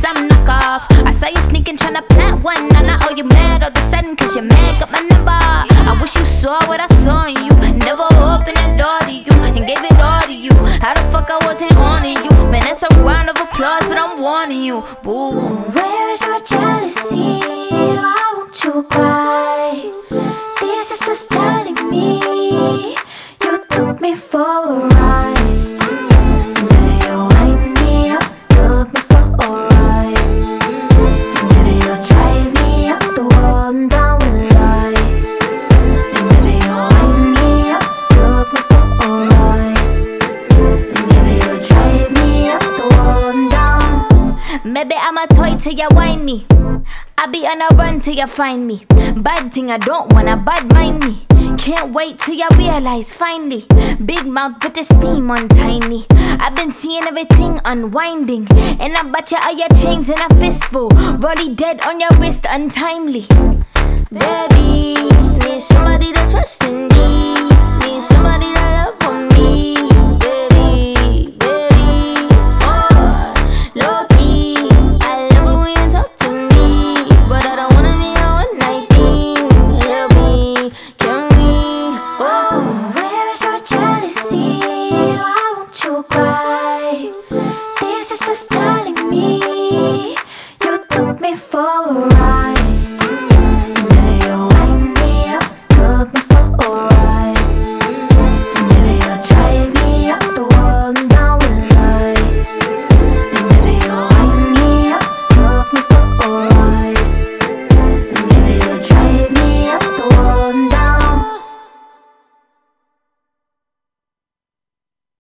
some knockoff. I saw you sneaking, tryna plant one. And I owe you mad all of a sudden, cause your man got my number. I wish you saw what I saw in you. Never opened the door to you and gave it all to you. How the fuck I wasn't on to you? Man, that's a round of applause, but I'm warning you. Boo. Where is your jealousy? Why won't you cry? This is just telling me you took me for a ride. Maybe you wind me up, took me for a ride. Maybe you drive me up the wall and down with lies. Maybe you wind me up, took me for a ride. Maybe you drive me up the wall and down. Maybe I'm a toy till you whine me. I be on a run till you find me. Bad thing I don't wanna bad mind me. Can't wait till you realize finally. Big mouth with the steam on tiny. I've been seeing everything unwinding. And I bought you all your chains in a fistful. Rolly dead on your wrist untimely. Baby, need somebody to trust in me. Need somebody to love for me. Baby, baby, oh, low key. I love it when you talk to me. But I don't wanna be a one night thing. Help me, can we, oh. Where is your jealousy? Why won't you cry? This is just telling me you took me for a ride.